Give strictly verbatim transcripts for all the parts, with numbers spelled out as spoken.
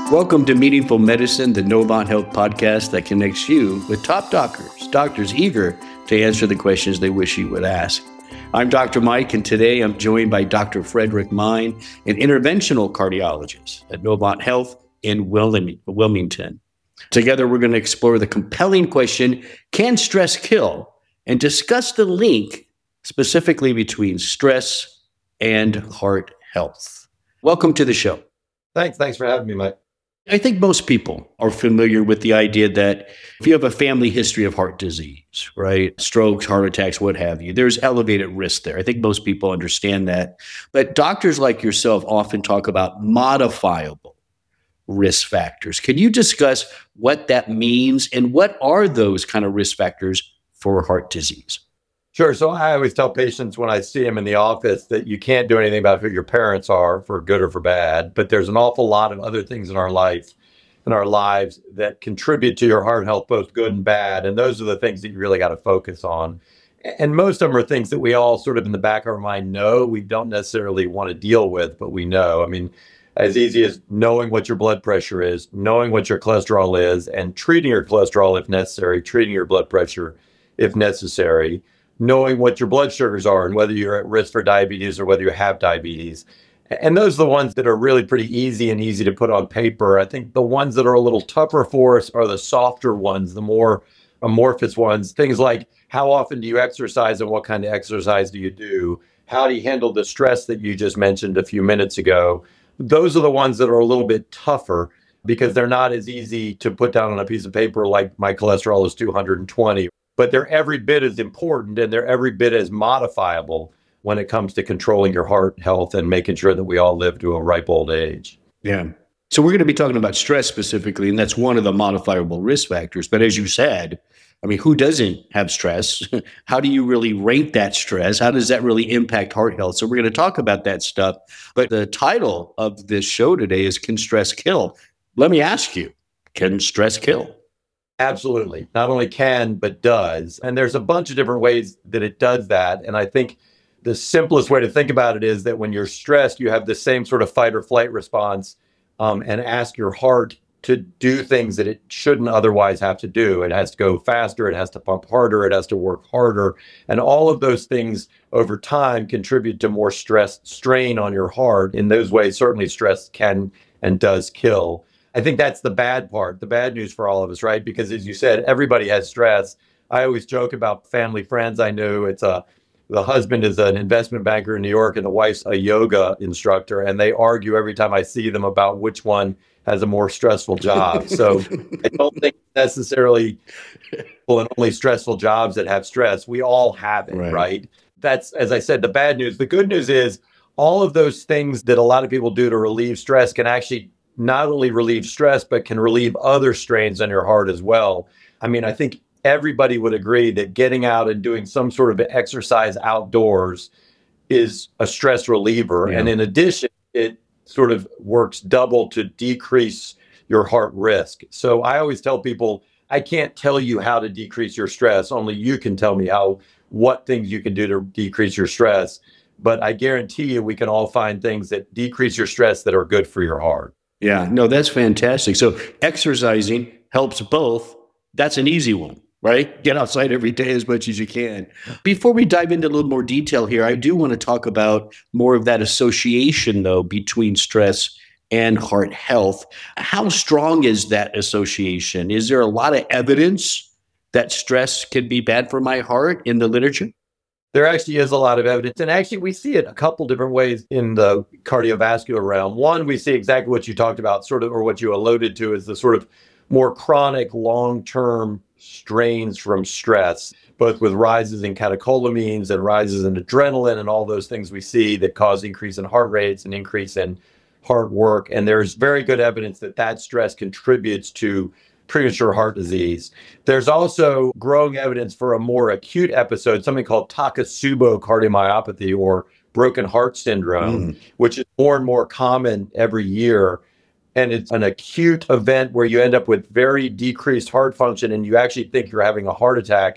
Welcome to Meaningful Medicine, the Novant Health podcast that connects you with top doctors, doctors eager to answer the questions they wish you would ask. I'm Doctor Mike, and today I'm joined by Doctor Frederick Mine, an interventional cardiologist at Novant Health in Wilmington. Together, we're going to explore the compelling question, can stress kill? And discuss the link specifically between stress and heart health. Welcome to the show. Thanks. Thanks for having me, Mike. I think most people are familiar with the idea that if you have a family history of heart disease, right, strokes, heart attacks, what have you, there's elevated risk there. I think most people understand that. But doctors like yourself often talk about modifiable risk factors. Can you discuss what that means and what are those kind of risk factors for heart disease? Sure. So I always tell patients when I see them in the office that you can't do anything about who your parents are, for good or for bad, but there's an awful lot of other things in our life, in our lives that contribute to your heart health, both good and bad. And those are the things that you really got to focus on. And most of them are things that we all sort of in the back of our mind know we don't necessarily want to deal with, but we know. I mean, as easy as knowing what your blood pressure is, knowing what your cholesterol is, and treating your cholesterol if necessary, treating your blood pressure if necessary, knowing what your blood sugars are and whether you're at risk for diabetes or whether you have diabetes. And those are the ones that are really pretty easy and easy to put on paper. I think the ones that are a little tougher for us are the softer ones, the more amorphous ones. Things like how often do you exercise and what kind of exercise do you do? How do you handle the stress that you just mentioned a few minutes ago? Those are the ones that are a little bit tougher because they're not as easy to put down on a piece of paper like my cholesterol is two hundred twenty. But they're every bit as important and they're every bit as modifiable when it comes to controlling your heart health and making sure that we all live to a ripe old age. Yeah. So we're going to be talking about stress specifically, and that's one of the modifiable risk factors. But as you said, I mean, who doesn't have stress? How do you really rate that stress? How does that really impact heart health? So we're going to talk about that stuff. But the title of this show today is Can Stress Kill? Let me ask you, can stress kill? Absolutely. Not only can, but does. And there's a bunch of different ways that it does that. And I think the simplest way to think about it is that when you're stressed, you have the same sort of fight or flight response um, and ask your heart to do things that it shouldn't otherwise have to do. It has to go faster. It has to pump harder. It has to work harder. And all of those things over time contribute to more stress strain on your heart. In those ways, certainly stress can and does kill. I think that's the bad part, the bad news for all of us, right? Because as you said, everybody has stress. I always joke about family friends I knew. It's a, the husband is an investment banker in New York and the wife's a yoga instructor. And they argue every time I see them about which one has a more stressful job. So I don't think necessarily people in only stressful jobs that have stress. We all have it, right. right? That's, as I said, the bad news. The good news is all of those things that a lot of people do to relieve stress can actually not only relieve stress, but can relieve other strains on your heart as well. I mean, I think everybody would agree that getting out and doing some sort of exercise outdoors is a stress reliever. Yeah. And in addition, it sort of works double to decrease your heart risk. So I always tell people, I can't tell you how to decrease your stress. Only you can tell me how, what things you can do to decrease your stress. But I guarantee you, we can all find things that decrease your stress that are good for your heart. Yeah, no, that's fantastic. So exercising helps both. That's an easy one, right? Get outside every day as much as you can. Before we dive into a little more detail here, I do want to talk about more of that association, though, between stress and heart health. How strong is that association? Is there a lot of evidence that stress can be bad for my heart in the literature? There actually is a lot of evidence. And actually, we see it a couple different ways in the cardiovascular realm. One, we see exactly what you talked about, sort of, or what you alluded to, is the sort of more chronic, long-term strains from stress, both with rises in catecholamines and rises in adrenaline and all those things we see that cause increase in heart rates and increase in heart work. And there's very good evidence that that stress contributes to premature heart disease. There's also growing evidence for a more acute episode, something called Takotsubo cardiomyopathy or broken heart syndrome, mm. which is more and more common every year. And it's an acute event where you end up with very decreased heart function and you actually think you're having a heart attack.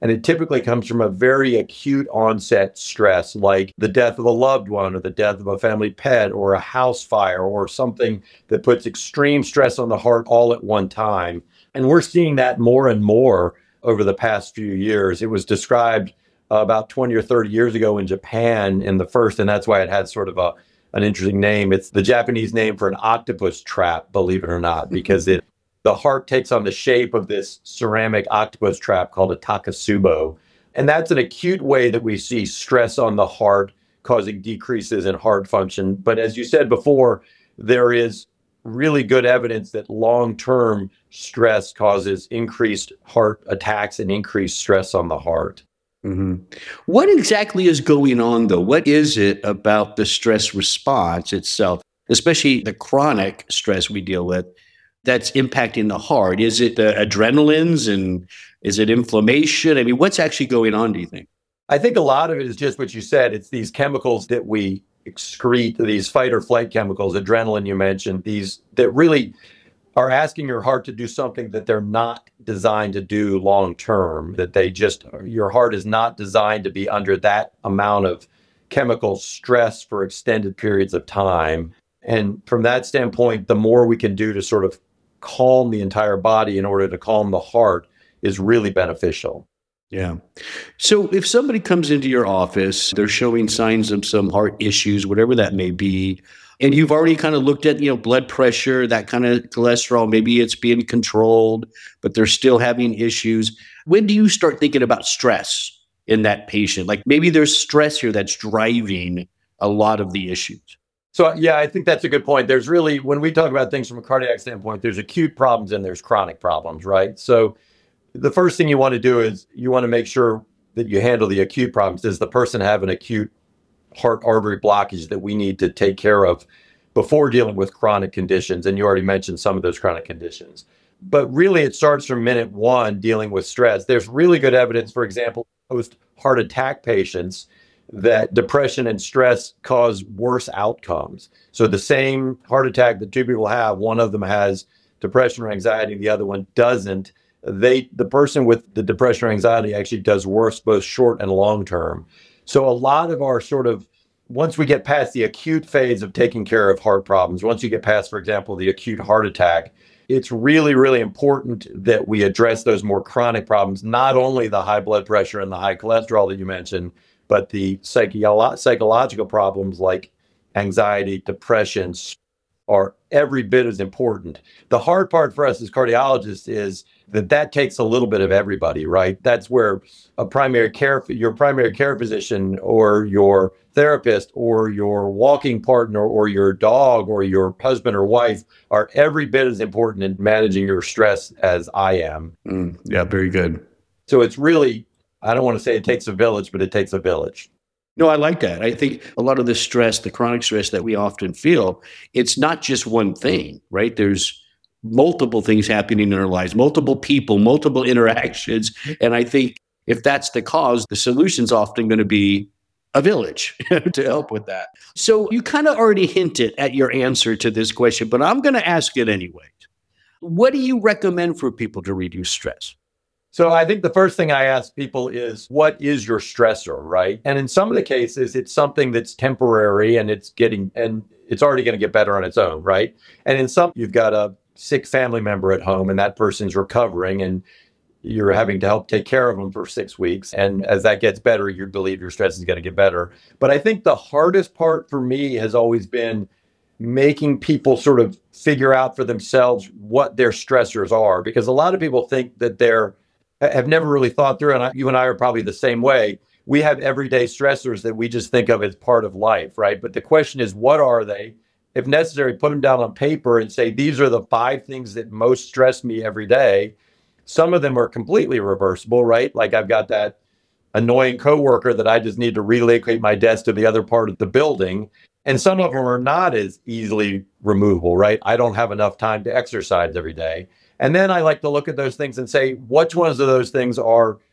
And it typically comes from a very acute onset stress, like the death of a loved one or the death of a family pet or a house fire or something that puts extreme stress on the heart all at one time. And we're seeing that more and more over the past few years. It was described uh, about twenty or thirty years ago in Japan in the first, and that's why it had sort of a an interesting name. It's the Japanese name for an octopus trap, believe it or not, because it the heart takes on the shape of this ceramic octopus trap called a takasubo. And that's an acute way that we see stress on the heart causing decreases in heart function. But as you said before, there is really good evidence that long-term stress causes increased heart attacks and increased stress on the heart. Mm-hmm. What exactly is going on, though? What is it about the stress response itself, especially the chronic stress we deal with, that's impacting the heart? Is it the adrenalines and is it inflammation? I mean, what's actually going on, do you think? I think a lot of it is just what you said. It's these chemicals that we excrete, these fight or flight chemicals, adrenaline you mentioned, these that really are asking your heart to do something that they're not designed to do long term, that they just, your heart is not designed to be under that amount of chemical stress for extended periods of time. And from that standpoint, the more we can do to sort of calm the entire body in order to calm the heart is really beneficial. Yeah. So if somebody comes into your office, they're showing signs of some heart issues, whatever that may be, and you've already kind of looked at, you know, blood pressure, that kind of cholesterol, maybe it's being controlled, but they're still having issues. When do you start thinking about stress in that patient? Like maybe there's stress here that's driving a lot of the issues. So, yeah, I think that's a good point. There's really, when we talk about things from a cardiac standpoint, there's acute problems and there's chronic problems, right? So the first thing you want to do is you want to make sure that you handle the acute problems. Does the person have an acute heart artery blockage that we need to take care of before dealing with chronic conditions? And you already mentioned some of those chronic conditions. But really, it starts from minute one dealing with stress. There's really good evidence, for example, post heart attack patients, that depression and stress cause worse outcomes. So the same heart attack that two people have, one of them has depression or anxiety, the other one doesn't. They, the person with the depression or anxiety actually does worse, both short and long term. So a lot of our sort of, once we get past the acute phase of taking care of heart problems, once you get past, for example, the acute heart attack, it's really, really important that we address those more chronic problems, not only the high blood pressure and the high cholesterol that you mentioned, but the psycho- psychological problems like anxiety, depression are every bit as important. The hard part for us as cardiologists is that that takes a little bit of everybody, right? That's where a primary care, your primary care physician or your therapist or your walking partner or your dog or your husband or wife are every bit as important in managing your stress as I am. Mm, yeah, very good. So it's really, I don't want to say it takes a village, but it takes a village. No, I like that. I think a lot of the stress, the chronic stress that we often feel, it's not just one thing, right? There's multiple things happening in our lives, multiple people, multiple interactions. And I think if that's the cause, the solution's often going to be a village to help with that. So you kind of already hinted at your answer to this question, but I'm going to ask it anyway. What do you recommend for people to reduce stress? So I think the first thing I ask people is, what is your stressor, right? And in some of the cases, it's something that's temporary and it's getting, and it's already going to get better on its own, right? And in some, you've got a sick family member at home and that person's recovering and you're having to help take care of them for six weeks. And as that gets better, you believe your stress is going to get better. But I think the hardest part for me has always been making people sort of figure out for themselves what their stressors are, because a lot of people think that they're have never really thought through, and I, you and I are probably the same way. We have everyday stressors that we just think of as part of life, right? But the question is, what are they? If necessary, put them down on paper and say, these are the five things that most stress me every day. Some of them are completely reversible, right? Like I've got that annoying coworker that I just need to relocate my desk to the other part of the building. And some of them are not as easily removable, right? I don't have enough time to exercise every day. And then I like to look at those things and say, which ones of those things are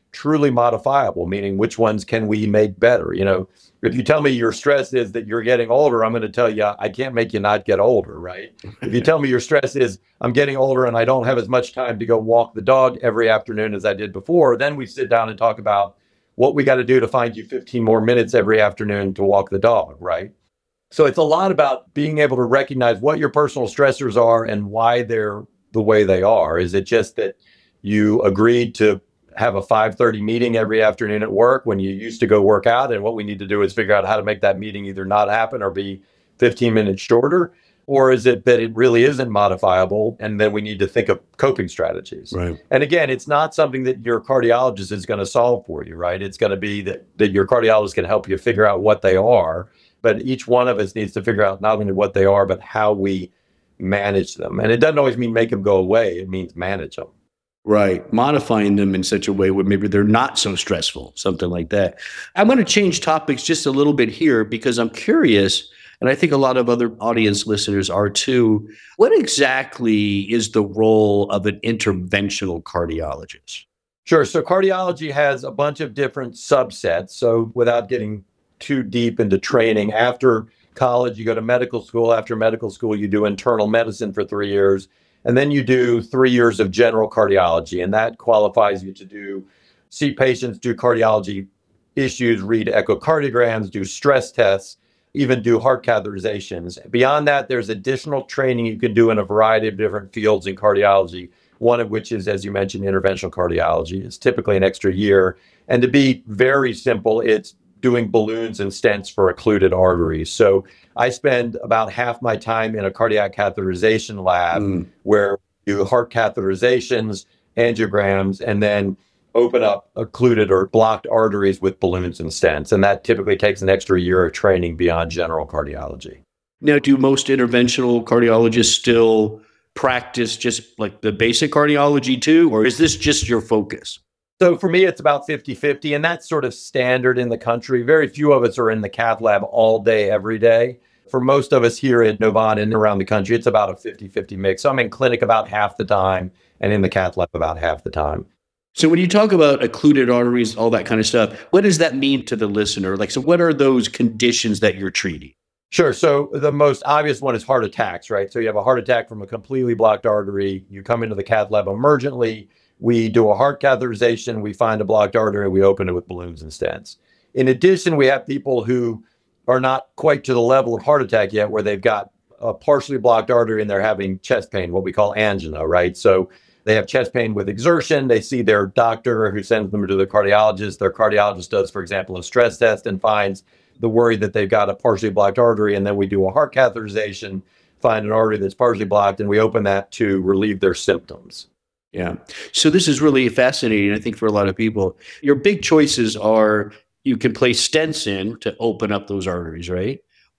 truly modifiable, meaning which ones can we make better? You know, if you tell me your stress is that you're getting older, I'm going to tell you, I can't make you not get older, right? If you tell me your stress is I'm getting older and I don't have as much time to go walk the dog every afternoon as I did before, then we sit down and talk about what we got to do to find you fifteen more minutes every afternoon to walk the dog, right? So it's a lot about being able to recognize what your personal stressors are and why they're the way they are. Is it just that you agreed to have a five thirty meeting every afternoon at work when you used to go work out, and what we need to do is figure out how to make that meeting either not happen or be fifteen minutes shorter? Or is it that it really isn't modifiable, and then we need to think of coping strategies? Right. And again, it's not something that your cardiologist is going to solve for you, right? It's going to be that, that your cardiologist can help you figure out what they are, but each one of us needs to figure out not only what they are, but how we manage them. And it doesn't always mean make them go away. It means manage them. Right. Modifying them in such a way where maybe they're not so stressful, something like that. I'm going to change topics just a little bit here because I'm curious, and I think a lot of other audience listeners are too. What exactly is the role of an interventional cardiologist? Sure. So cardiology has a bunch of different subsets. So without getting too deep into training, after college, you go to medical school. After medical school, you do internal medicine for three years. And then you do three years of general cardiology. And that qualifies you to do, see patients, do cardiology issues, read echocardiograms, do stress tests, even do heart catheterizations. Beyond that, there's additional training you can do in a variety of different fields in cardiology, one of which is, as you mentioned, interventional cardiology. It's typically an extra year. And to be very simple, it's doing balloons and stents for occluded arteries. So I spend about half my time in a cardiac catheterization lab mm. where you do heart catheterizations, angiograms, and then open up occluded or blocked arteries with balloons and stents. And that typically takes an extra year of training beyond general cardiology. Now, do most interventional cardiologists still practice just like the basic cardiology too, or is this just your focus? So for me, it's about fifty-fifty, and that's sort of standard in the country. Very few of us are in the cath lab all day, every day. For most of us here at Novant and around the country, it's about a fifty-fifty mix. So I'm in clinic about half the time and in the cath lab about half the time. So when you talk about occluded arteries, all that kind of stuff, what does that mean to the listener? Like, so what are those conditions that you're treating? Sure. So the most obvious one is heart attacks, right? So you have a heart attack from a completely blocked artery. You come into the cath lab emergently. We do a heart catheterization, we find a blocked artery, we open it with balloons and stents. In addition, we have people who are not quite to the level of heart attack yet, where they've got a partially blocked artery and they're having chest pain, what we call angina, right? So they have chest pain with exertion. They see their doctor who sends them to the cardiologist. Their cardiologist does, for example, a stress test and finds the worry that they've got a partially blocked artery. And then we do a heart catheterization, find an artery that's partially blocked, and we open that to relieve their symptoms. Yeah. So this is really fascinating, I think, for a lot of people. Your big choices are you can place stents in to open up those arteries, right?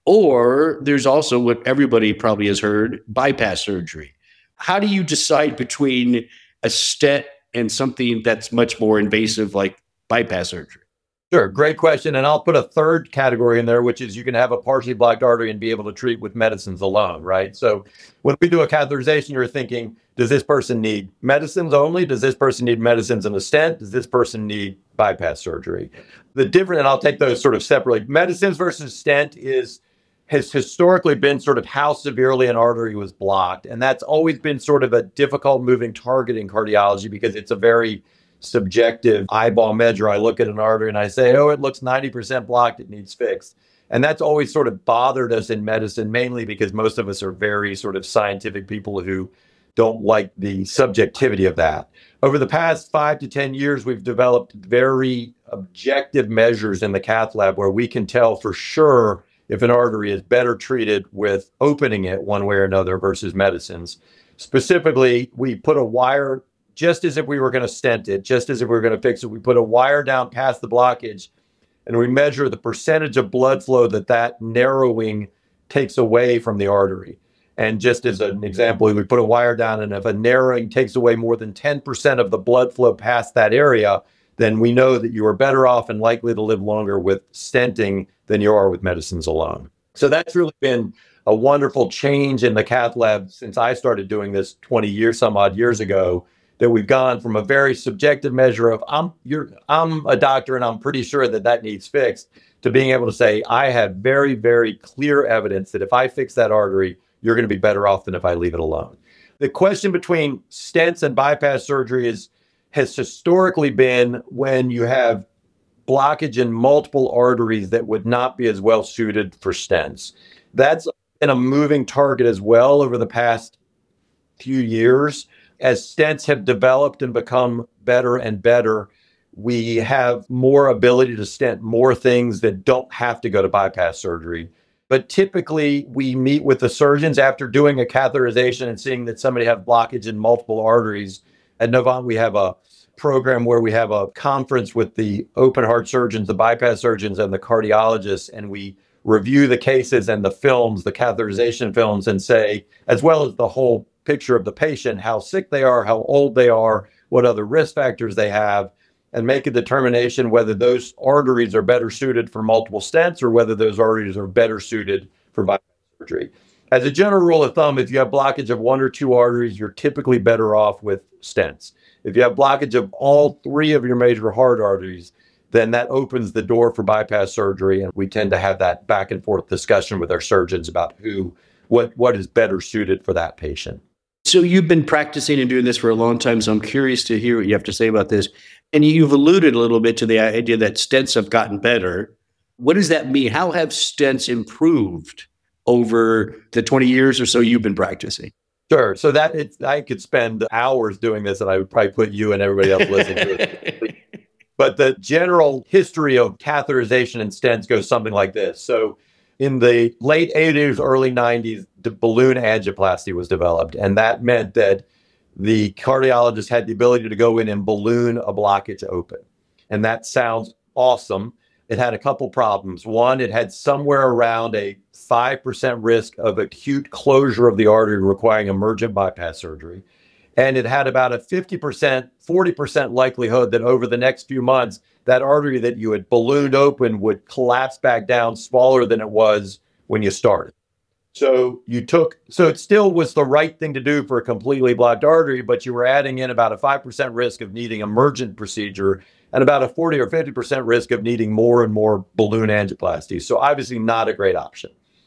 Or there's also what everybody probably has heard, bypass surgery. How do you decide between a stent and something that's much more invasive like bypass surgery? Sure. Great question. And I'll put a third category in there, which is you can have a partially blocked artery and be able to treat with medicines alone, right? So when we do a catheterization, you're thinking, does this person need medicines only? Does this person need medicines and a stent? Does this person need bypass surgery? The different, and I'll take those sort of separately. Medicines versus stent is has historically been sort of how severely an artery was blocked. And that's always been sort of a difficult moving target in cardiology because it's a very subjective eyeball measure. I look at an artery and I say, oh, it looks ninety percent blocked, it needs fixed. And that's always sort of bothered us in medicine, mainly because most of us are very sort of scientific people who don't like the subjectivity of that. Over the past five to ten years, we've developed very objective measures in the cath lab where we can tell for sure if an artery is better treated with opening it one way or another versus medicines. Specifically, we put a wire, just as if we were going to stent it, just as if we were going to fix it. We put a wire down past the blockage and we measure the percentage of blood flow that that narrowing takes away from the artery. And just as an example, we put a wire down, and if a narrowing takes away more than ten percent of the blood flow past that area, then we know that you are better off and likely to live longer with stenting than you are with medicines alone. So that's really been a wonderful change in the cath lab since I started doing this twenty years, some odd years ago, that we've gone from a very subjective measure of I'm you're I'm a doctor and I'm pretty sure that that needs fixed, to being able to say I have very, very clear evidence that if I fix that artery, you're going to be better off than if I leave it alone. The question between stents and bypass surgery is has historically been when you have blockage in multiple arteries that would not be as well suited for stents. That's been a moving target as well over the past few years. As stents have developed and become better and better, we have more ability to stent more things that don't have to go to bypass surgery. But typically, we meet with the surgeons after doing a catheterization and seeing that somebody has blockage in multiple arteries. At Novant, we have a program where we have a conference with the open heart surgeons, the bypass surgeons, and the cardiologists, and we review the cases and the films, the catheterization films, and say, as well as the whole picture of the patient, how sick they are, how old they are, what other risk factors they have, and make a determination whether those arteries are better suited for multiple stents or whether those arteries are better suited for bypass surgery. As a general rule of thumb, if you have blockage of one or two arteries, you're typically better off with stents. If you have blockage of all three of your major heart arteries, then that opens the door for bypass surgery. And we tend to have that back and forth discussion with our surgeons about who, what, what is better suited for that patient. So you've been practicing and doing this for a long time, so I'm curious to hear what you have to say about this. And you've alluded a little bit to the idea that stents have gotten better. What does that mean? How have stents improved over the twenty years or so you've been practicing? Sure. So that it's, I could spend hours doing this, and I would probably put you and everybody else listening to it. But the general history of catheterization and stents goes something like this. So in the late eighties, early nineties, the balloon angioplasty was developed. And that meant that the cardiologist had the ability to go in and balloon a blockage open. And that sounds awesome. It had a couple problems. One, it had somewhere around a five percent risk of acute closure of the artery requiring emergent bypass surgery. And it had about a fifty percent, forty percent likelihood that over the next few months, that artery that you had ballooned open would collapse back down smaller than it was when you started. So you took, so it still was the right thing to do for a completely blocked artery, but you were adding in about a five percent risk of needing emergent procedure and about a forty or fifty percent risk of needing more and more balloon angioplasty. So obviously not a great option.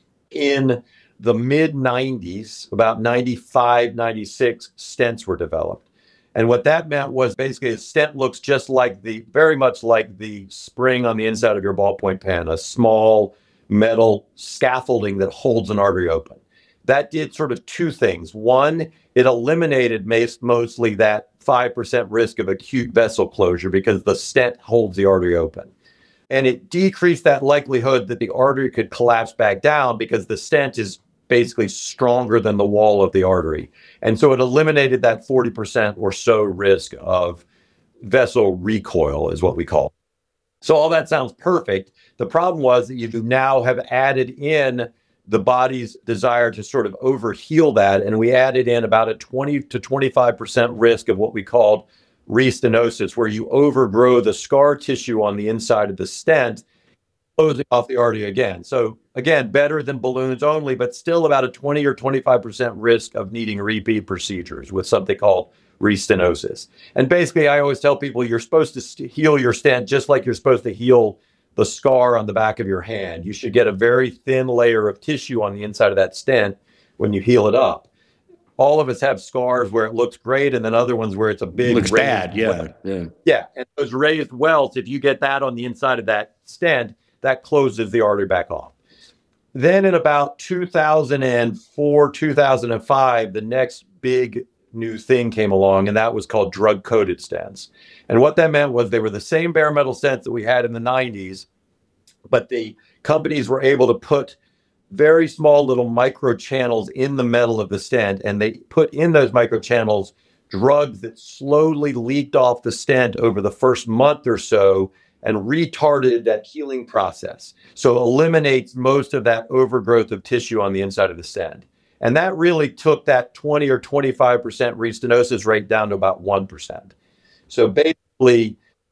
In the mid nineties, about ninety-five, ninety-six, stents were developed. And what that meant was basically a stent looks just like the, very much like the spring on the inside of your ballpoint pen, a small metal scaffolding that holds an artery open. That did sort of two things. One, it eliminated mostly that five percent risk of acute vessel closure because the stent holds the artery open. And it decreased that likelihood that the artery could collapse back down because the stent is basically stronger than the wall of the artery. And so it eliminated that forty percent or so risk of vessel recoil is what we call it. So all that sounds perfect. The problem was that you now have added in the body's desire to sort of overheal that. And we added in about a twenty to twenty-five percent risk of what we called restenosis, where you overgrow the scar tissue on the inside of the stent, closing off the artery again. So again, better than balloons only, but still about a twenty or twenty-five percent risk of needing repeat procedures with something called restenosis. And basically, I always tell people you're supposed to st- heal your stent just like you're supposed to heal the scar on the back of your hand. You should get a very thin layer of tissue on the inside of that stent when you heal it up. All of us have scars where it looks great, and then other ones where it's a big looks bad. Yeah, yeah, yeah. And those raised welts, if you get that on the inside of that stent, that closes the artery back off. Then in about two thousand four, two thousand five, the next big new thing came along, and that was called drug-coated stents. And what that meant was they were the same bare metal stents that we had in the nineties, but the companies were able to put very small little micro channels in the metal of the stent, and they put in those micro channels drugs that slowly leaked off the stent over the first month or so and retarded that healing process. So eliminates most of that overgrowth of tissue on the inside of the stent. And that really took that twenty or twenty-five percent restenosis rate down to about one percent. So basically,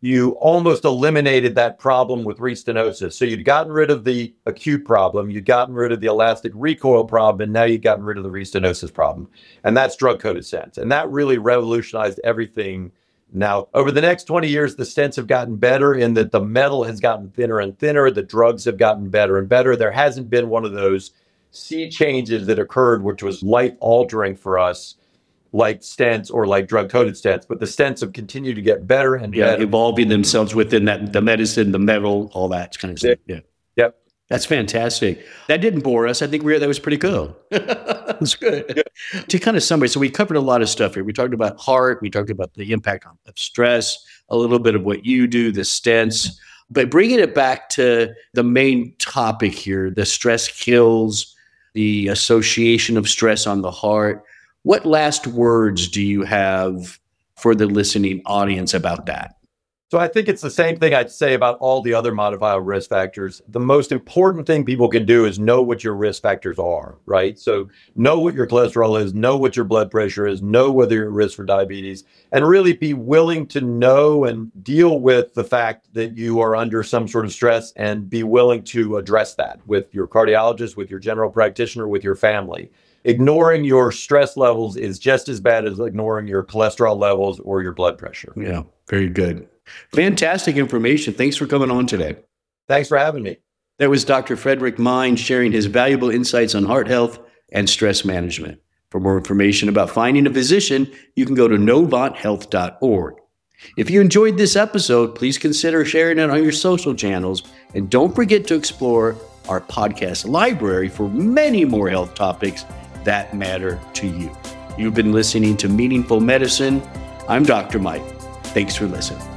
you almost eliminated that problem with restenosis. So you'd gotten rid of the acute problem, you'd gotten rid of the elastic recoil problem, and now you've gotten rid of the restenosis problem. And that's drug-coated stents. And that really revolutionized everything. Now, over the next twenty years, the stents have gotten better in that the metal has gotten thinner and thinner. The drugs have gotten better and better. There hasn't been one of those sea changes that occurred, which was life-altering for us, like stents or like drug-coated stents. But the stents have continued to get better and yeah, better. Evolving themselves within that, the medicine, the metal, all that kind of stuff. Yeah. Yep. That's fantastic. That didn't bore us. I think we were, that was pretty cool. That's good. Yeah. To kind of summarize, so we covered a lot of stuff here. We talked about heart. We talked about the impact on, of stress, a little bit of what you do, the stents. But bringing it back to the main topic here, the stress kills, the association of stress on the heart. What last words do you have for the listening audience about that? So I think it's the same thing I'd say about all the other modifiable risk factors. The most important thing people can do is know what your risk factors are, right? So know what your cholesterol is, know what your blood pressure is, know whether you're at risk for diabetes, and really be willing to know and deal with the fact that you are under some sort of stress and be willing to address that with your cardiologist, with your general practitioner, with your family. Ignoring your stress levels is just as bad as ignoring your cholesterol levels or your blood pressure. Yeah, very good. Fantastic information. Thanks for coming on today. Thanks for having me. That was Doctor Frederick Mind sharing his valuable insights on heart health and stress management. For more information about finding a physician, you can go to novant health dot org. If you enjoyed this episode, please consider sharing it on your social channels. And don't forget to explore our podcast library for many more health topics that matter to you. You've been listening to Meaningful Medicine. I'm Doctor Mike. Thanks for listening.